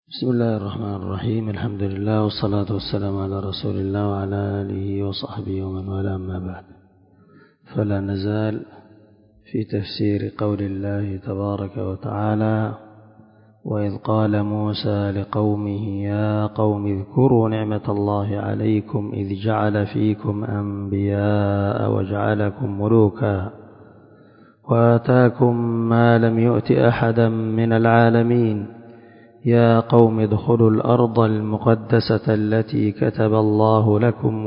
بسم الله الرحمن الرحيم. الحمد لله والصلاة والسلام على رسول الله وعلى آله وصحبه ومن والاه، أما بعد، فلا نزال في تفسير قول الله تبارك وتعالى: وإذ قال موسى لقومه يا قوم اذكروا نعمة الله عليكم إذ جعل فيكم أنبياء وجعلكم ملوكا وآتاكم ما لم يؤت أحدا من العالمين يا قوم ادخلوا الأرض المقدسة التي كتب الله لكم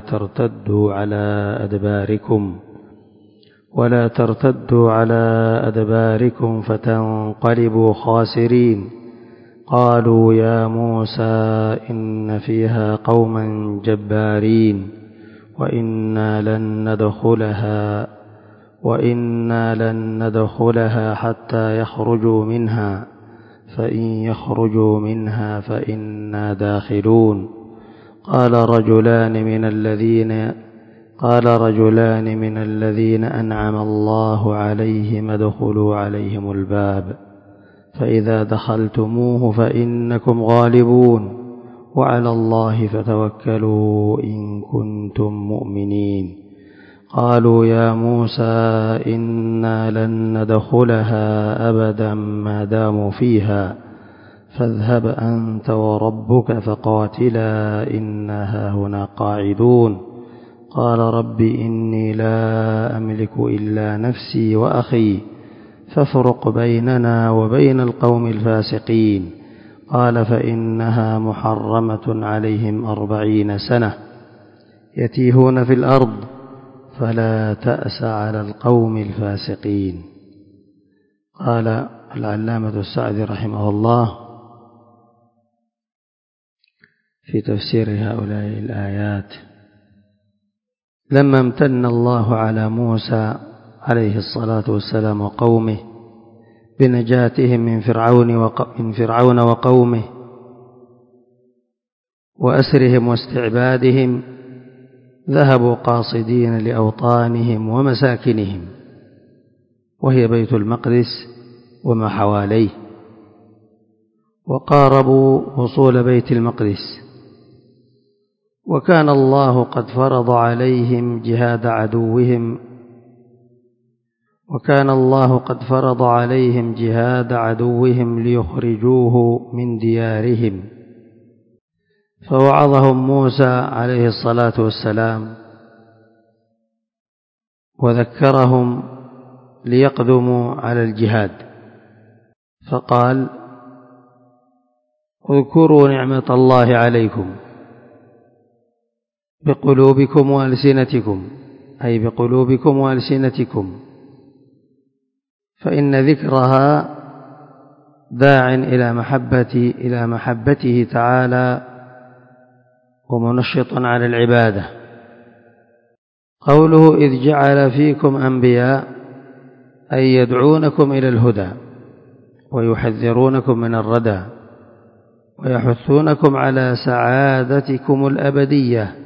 ولا ترتدوا على أدباركم فتنقلبوا خاسرين. قالوا يا موسى إن فيها قوما جبارين وإنا لن ندخلها حتى يخرجوا منها فإن يخرجوا منها فإنا داخلون. قال رجلان من الذين أنعم الله عليهم ادخلوا عليهم الباب فإذا دخلتموه فإنكم غالبون وعلى الله فتوكلوا إن كنتم مؤمنين. قالوا يا موسى إنا لن ندخلها أبدا ما داموا فيها فاذهب أنت وربك فقاتلا إنا هاهنا قاعدون. قال رب إني لا أملك إلا نفسي وأخي فافرق بيننا وبين القوم الفاسقين. قال فإنها محرمة عليهم 40 سنة يتيهون في الأرض فلا تأس على القوم الفاسقين. قال العلامة السعدي رحمه الله في تفسير هؤلاء الآيات: لما امتن الله على موسى عليه الصلاة والسلام وقومه بنجاتهم من فرعون وقومه وأسرهم واستعبادهم، ذهبوا قاصدين لأوطانهم ومساكنهم، وهي بيت المقدس وما حواليه، وقاربوا وصول بيت المقدس، وكان الله قد فرض عليهم جهاد عدوهم ليخرجوه من ديارهم، فوعظهم موسى عليه الصلاة والسلام وذكرهم ليقدموا على الجهاد، فقال: اذكروا نعمة الله عليكم بقلوبكم وألسنتكم، فإن ذكرها داع إلى محبته تعالى ومنشط على العبادة. قوله إذ جعل فيكم أنبياء أي يدعونكم إلى الهدى ويحذرونكم من الردى ويحثونكم على سعادتكم الأبدية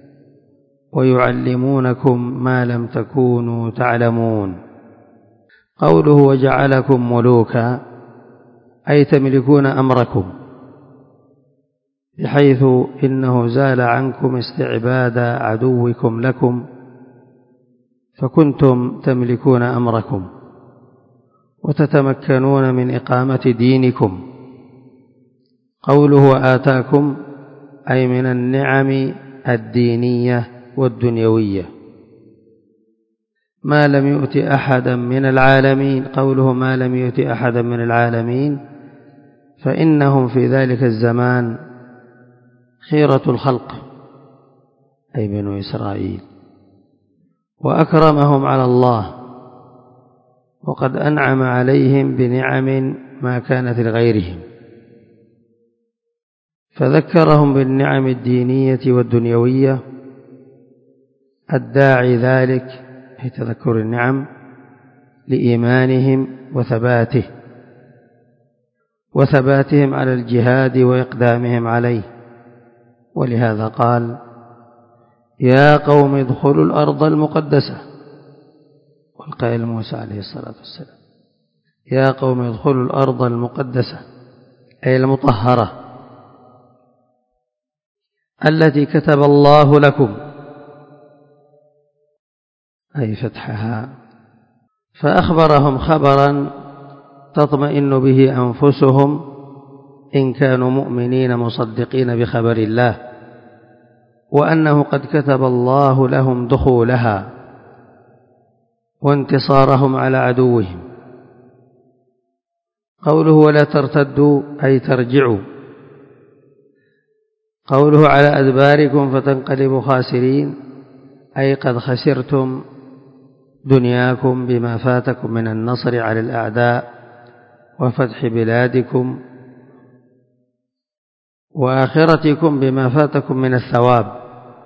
ويعلمونكم ما لم تكونوا تعلمون. قوله وجعلكم ملوكا أي تملكون أمركم، بحيث إنه زال عنكم استعباد عدوكم لكم فكنتم تملكون أمركم وتتمكنون من إقامة دينكم. قوله آتاكم أي من النعم الدينية والدنيوية ما لم يؤت أحدا من العالمين. قوله ما لم يؤت أحدا من العالمين فإنهم في ذلك الزمان خيرة الخلق أي بنو إسرائيل، وأكرمهم على الله، وقد أنعم عليهم بنعم ما كانت لغيرهم، فذكرهم بالنعم الدينية والدنيوية الداعي ذلك أي تذكر النعم لإيمانهم وثباتهم على الجهاد وإقدامهم عليه. ولهذا قال: يا قوم ادخلوا الأرض المقدسة، والقائل موسى عليه الصلاة والسلام: يا قوم ادخلوا الأرض المقدسة أي المطهرة التي كتب الله لكم، أي فتحها. فأخبرهم خبرا تطمئن به أنفسهم إن كانوا مؤمنين مصدقين بخبر الله، وأنه قد كتب الله لهم دخولها وانتصارهم على عدوهم. قوله ولا ترتدوا أي ترجعوا. قوله على أدباركم فتنقلبوا خاسرين أي قد خسرتم دنياكم بما فاتكم من النصر على الأعداء وفتح بلادكم، وآخرتكم بما فاتكم من الثواب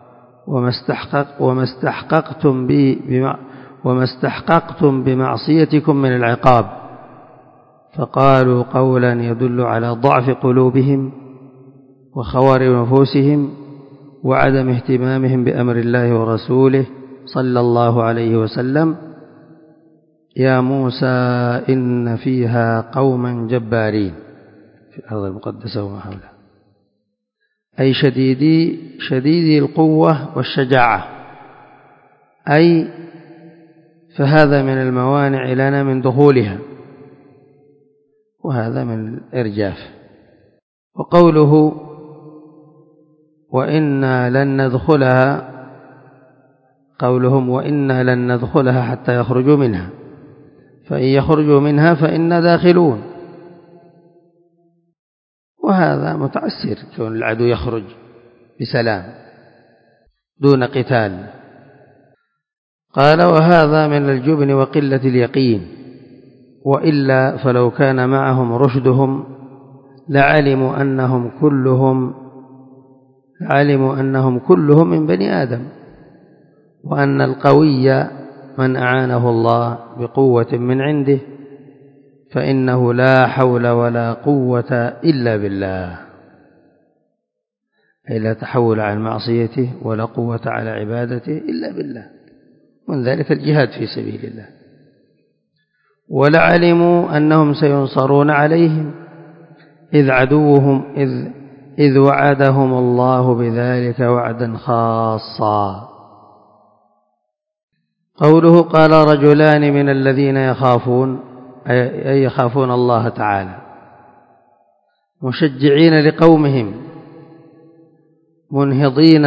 وما استحققتم بمعصيتكم من العقاب. فقالوا قولا يدل على ضعف قلوبهم وخوار نفوسهم وعدم اهتمامهم بأمر الله ورسوله صلى الله عليه وسلم: يا موسى إن فيها قوما جبارين، في الأرض المقدسة وما حولها، أي شديدي القوة والشجاعة، أي فهذا من الموانع لنا من دخولها، وهذا من الإرجاف. وقوله وإنا لن ندخلها، قولهم وإنا لن ندخلها حتى يخرجوا منها، فإن يخرجوا منها فإنا داخلون، وهذا متعسر كون العدو يخرج بسلام دون قتال. قال وهذا من الجبن وقلة اليقين، وإلا فلو كان معهم رشدهم لعلموا أنهم كلهم من بني آدم، وأن القوي من أعانه الله بقوة من عنده فإنه لا حول ولا قوة إلا بالله، أي لا تحول عن معصيته ولا قوة على عبادته إلا بالله، من ذلك الجهاد في سبيل الله. ولعلموا أنهم سينصرون عليهم إذ وعدهم الله بذلك وعدا خاصا. قوله قال رجلان من الذين يخافون، أي يخافون الله تعالى، مشجعين لقومهم منهضين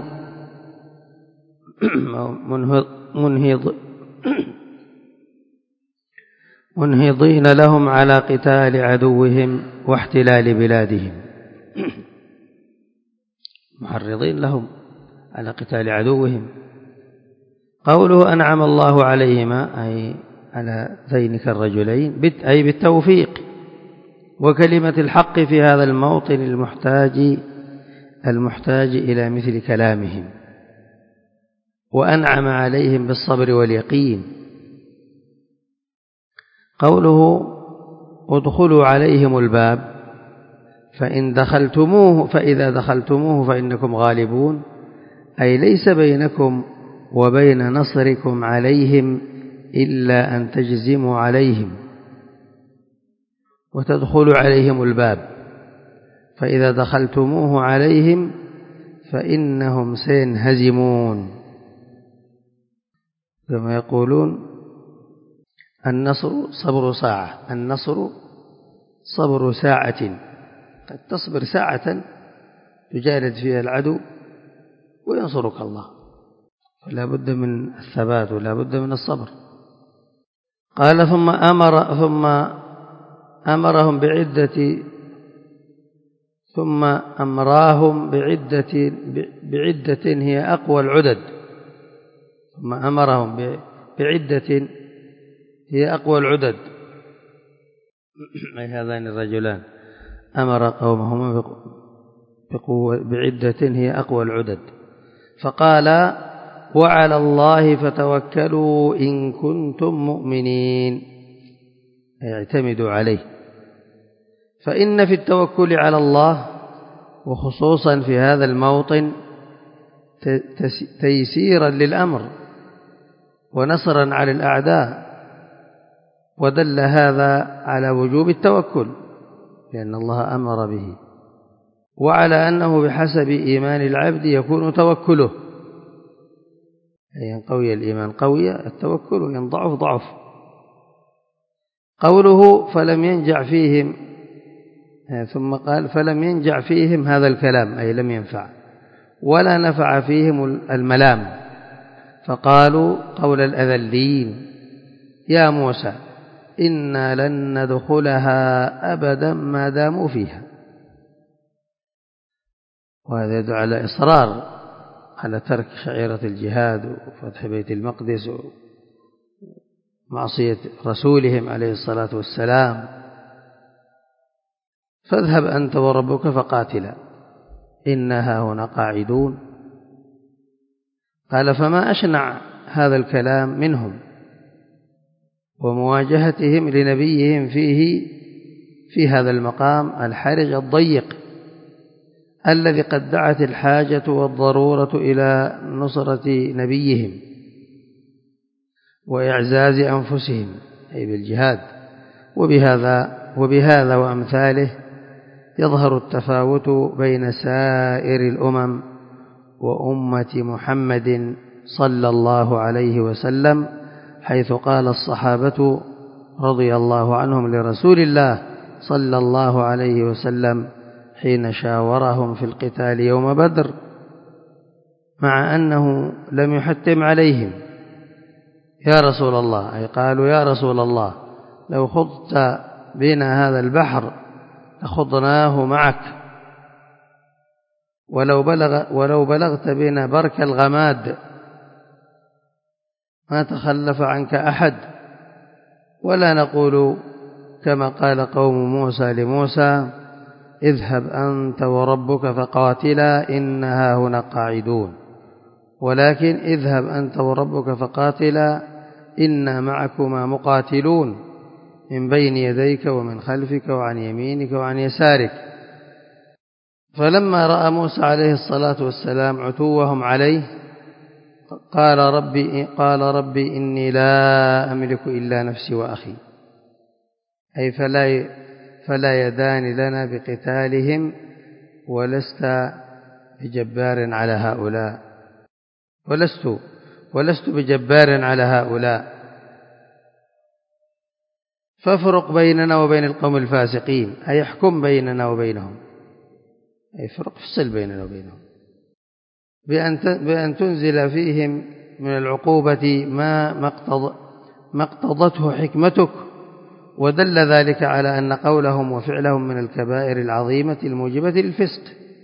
لهم على قتال عدوهم واحتلال بلادهم، محرضين لهم على قتال عدوهم. قوله أنعم الله عليهما، أي على ذينك الرجلين، أي بالتوفيق وكلمة الحق في هذا الموطن المحتاج إلى مثل كلامهم، وأنعم عليهم بالصبر واليقين. قوله ادخلوا عليهم الباب فإذا دخلتموه فإنكم غالبون، أي ليس بينكم وبين نصركم عليهم إلا أن تجزموا عليهم وتدخلوا عليهم الباب، فإذا دخلتموه عليهم فإنهم سينهزمون، كما يقولون النصر صبر ساعة، قد تصبر ساعة تجالد فيها العدو وينصرك الله، فلا بد من الثبات ولا بد من الصبر. قال ثم أمرهم بعدة هي أقوى العدد، ثم أمرهم بعدة هي أقوى العدد، أي هذان الرجلان أمر قومهما بعدة هي أقوى العدد، فقال وعلى الله فتوكلوا إن كنتم مؤمنين، أي اعتمدوا عليه. فإن في التوكل على الله وخصوصا في هذا الموطن تيسيرا للأمر ونصرا على الأعداء، ودل هذا على وجوب التوكل لأن الله أمر به، وعلى أنه بحسب إيمان العبد يكون توكله، أي إن قوي الإيمان قوي التوكل، وإن ضعف ضعف. قوله فلم ينجع فيهم، ثم قال فلم ينجع فيهم هذا الكلام، أي لم ينفع، ولا نفع فيهم الملام، فقالوا قول الأذلين يا موسى إنا لن ندخلها أبدا ما داموا فيها. وهذا يدل على إصرار على ترك شعيرة الجهاد وفتح بيت المقدس ومعصية رسولهم عليه الصلاة والسلام. فاذهب أنت وربك فقاتلا إنها هنا قاعدون. قال فما أشنع هذا الكلام منهم ومواجهتهم لنبيهم في هذا المقام الحرج الضيق الذي قد دعت الحاجة والضرورة إلى نصرة نبيهم وإعزاز أنفسهم، أي بالجهاد. وبهذا وأمثاله يظهر التفاوت بين سائر الأمم وأمة محمد صلى الله عليه وسلم، حيث قال الصحابة رضي الله عنهم لرسول الله صلى الله عليه وسلم حين شاورهم في القتال يوم بدر، مع أنه لم يحتم عليهم: يا رسول الله، أي قالوا يا رسول الله لو خضت بنا هذا البحر لخضناه معك، ولو بلغت بنا برك الغماد ما تخلف عنك أحد، ولا نقول كما قال قوم موسى لموسى اذهب أنت وربك فقاتلا إنها هنا قاعدون، ولكن اذهب أنت وربك فقاتلا إنا معكما مقاتلون من بين يديك ومن خلفك وعن يمينك وعن يسارك. فلما رأى موسى عليه الصلاة والسلام عتوهم عليه قال ربي إني لا أملك إلا نفسي وأخي، أي فلا يدان لنا بقتالهم، ولست بجبار على هؤلاء، ولست بجبار على هؤلاء، فافرق بيننا وبين القوم الفاسقين، أي احكم بيننا وبينهم، أي فرق فصل بيننا وبينهم، بأن تنزل فيهم من العقوبة ما اقتضته حكمتك. ودل ذلك على أن قولهم وفعلهم من الكبائر العظيمة الموجبة للفسق.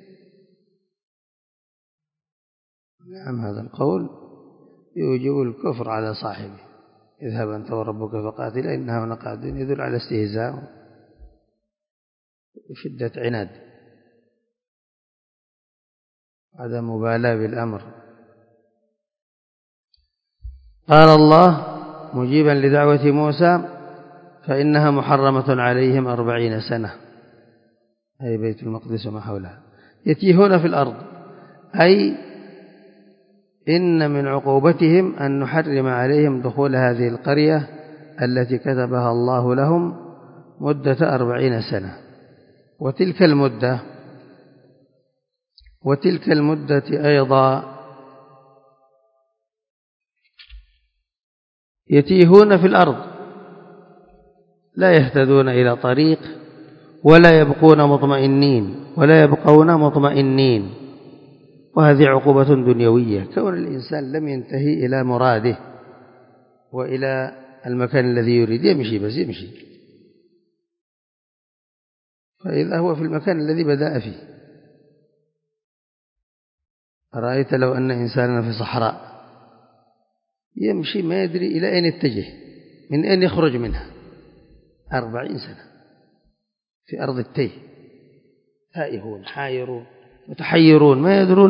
نعم، هذا القول يوجب الكفر على صاحبه: اذهب أنت وربك فقاتل إنها هنا قاعدون، يدل على استهزاء وشدة عناد، عدم مبالاة بالأمر. قال الله مجيبا لدعوة موسى فإنها محرمة عليهم 40 سنة، أي بيت المقدس وما حولها، يتيهون في الأرض، أي إن من عقوبتهم أن نحرم عليهم دخول هذه القرية التي كتبها الله لهم مدة 40 سنة. وتلك المدة أيضا يتيهون في الأرض، لا يهتدون إلى طريق ولا يبقون مطمئنين، وهذه عقوبة دنيوية، كون الإنسان لم ينتهي إلى مراده وإلى المكان الذي يريد، يمشي فإذا هو في المكان الذي بدأ فيه. أرأيت لو أن إنسانا في صحراء يمشي ما يدري إلى أين يتجه، من أين يخرج منها، 40 سنة في أرض التيه، تائهون حائرون متحيرون، ما يدرون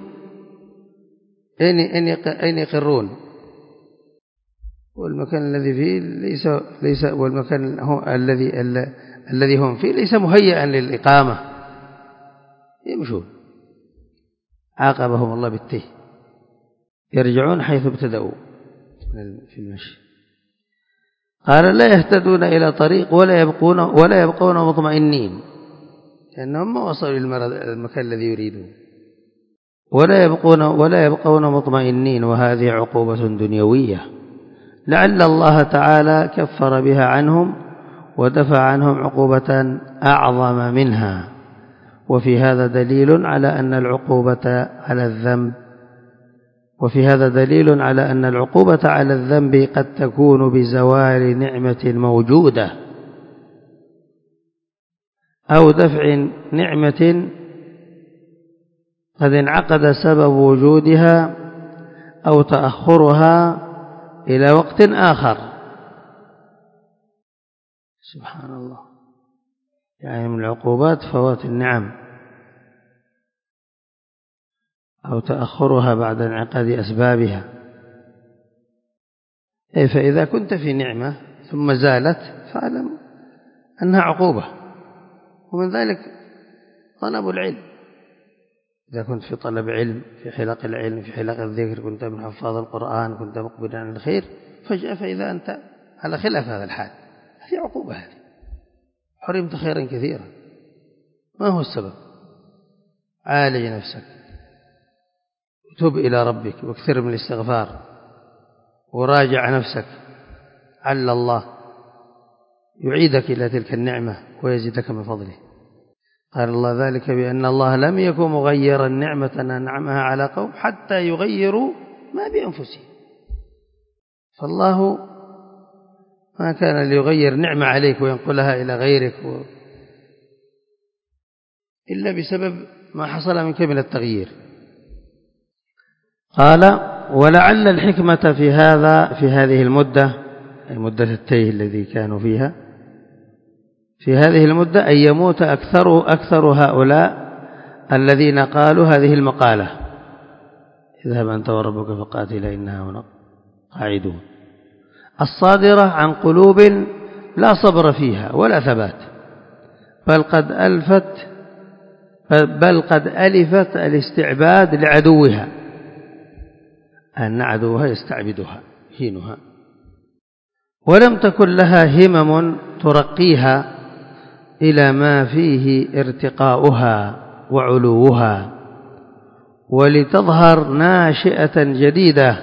أين يقرون، والمكان الذي فيه ليس والمكان الذي هم فيه ليس مهيئا للإقامة، يمشون. عاقبهم الله بالتيه، يرجعون حيث ابتدأوا في المشي. قال لا يهتدون إلى طريق ولا يبقون مطمئنين، لأنهم ما وصلوا للمكان الذي يريدون، ولا يبقون مطمئنين، وهذه عقوبة دنيوية لعل الله تعالى كفر بها عنهم ودفع عنهم عقوبة أعظم منها. وفي هذا دليل على أن العقوبة على الذنب قد تكون بزوال نعمة موجودة أو دفع نعمة قد انعقد سبب وجودها أو تأخرها إلى وقت آخر. سبحان الله، يعني من العقوبات فوات النعم أو تأخرها بعد انعقاد أسبابها. فإذا كنت في نعمة ثم زالت فاعلم أنها عقوبة، ومن ذلك طلب العلم. إذا كنت في طلب علم، في حلق العلم، في حلق الذكر، كنت من حفاظ القرآن، كنت مقبلا على الخير، فجأة فإذا أنت على خلاف هذا الحال، هذه عقوبة، هذه حرمت خيرا كثيرا. ما هو السبب؟ عالج نفسك، تب إلى ربك واكثر من الاستغفار، وراجع نفسك، عل الله يعيدك إلى تلك النعمة ويزيدك من فضله. قال الله ذلك بأن الله لم يكن مغيرا نعمة أنعمها على قوم حتى يغيروا ما بأنفسهم. فالله ما كان ليغير نعمة عليك وينقلها إلى غيرك إلا بسبب ما حصل منك من التغيير. قال ولعل الحكمة في هذه المدة، أي مدة التيه الذي كانوا فيها، في هذه المدة أن يموت أكثر هؤلاء الذين قالوا هذه المقالة: اذهب أنت وربك فقاتلا إنها هنا قاعدون، الصادرة عن قلوب لا صبر فيها ولا ثبات، بل قد ألفت الاستعباد لعدوها، أن عدوها يستعبدها هينها، ولم تكن لها همم ترقيها إلى ما فيه ارتقاؤها وعلوها، ولتظهر ناشئة جديدة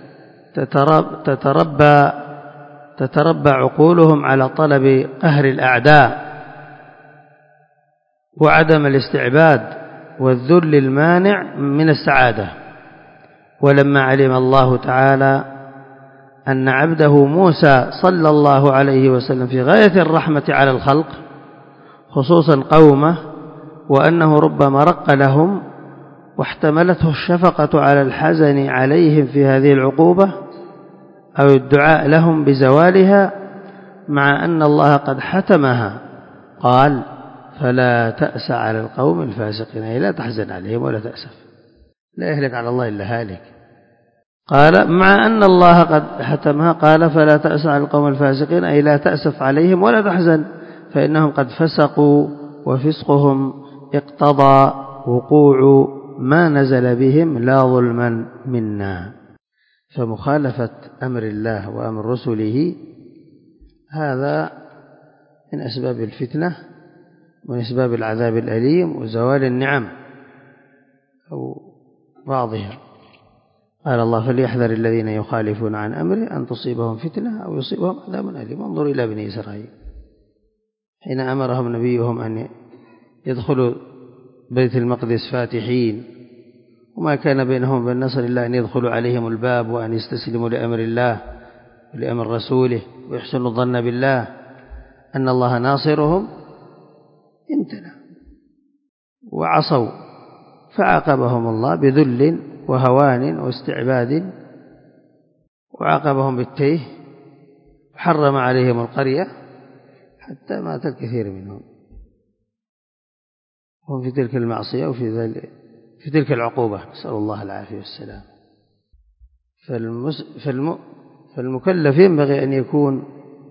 تتربى عقولهم على طلب قهر الأعداء وعدم الاستعباد والذل المانع من السعادة. ولما علم الله تعالى أن عبده موسى صلى الله عليه وسلم في غاية الرحمة على الخلق خصوصا قومه، وأنه ربما رق لهم واحتملته الشفقة على الحزن عليهم في هذه العقوبة أو الدعاء لهم بزوالها، مع أن الله قد حتمها، قال: فلا تأس على القوم الفاسقين، أي لا تحزن عليهم ولا تأسف، لا يهلك على الله إلا هالك. قال مع أن الله قد حتمها، قال: فلا تأس على القوم الفاسقين، أي لا تأسف عليهم ولا تحزن، فإنهم قد فسقوا، وفسقهم اقتضى وقوع ما نزل بهم لا ظلما منا. فمخالفة أمر الله وأمر رسله هذا من أسباب الفتنة ومن أسباب العذاب الأليم وزوال النعم أو بعضها. قال الله: فليحذر الذين يخالفون عن أمره أن تصيبهم فتنة أو يصيبهم عذاب أليم. انظر إلى بني إسرائيل حين أمرهم نبيهم أن يدخلوا بيت المقدس فاتحين، وما كان بينهم وبين النصر إلا أن يدخلوا عليهم الباب وأن يستسلموا لأمر الله ولأمر رسوله ويحسنوا الظن بالله أن الله ناصرهم، امتنعوا وعصوا، فعاقبهم الله بذل وهوان واستعباد، وعاقبهم بالتيه، وحرم عليهم القرية حتى مات الكثير منهم، هم في تلك المعصية وفي تلك العقوبة، نسأل الله العافية والسلام. فالمكلف ينبغي أن يكون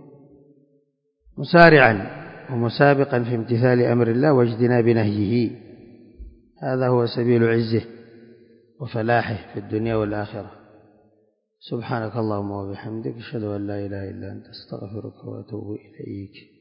مسارعا ومسابقا في امتثال أمر الله واجتناب نهيه، هذا هو سبيل عزه وفلاحه في الدنيا والآخرة. سبحانك اللهم وبحمدك أشهد أن لا إله إلا أنت أستغفرك وأتوب إليك.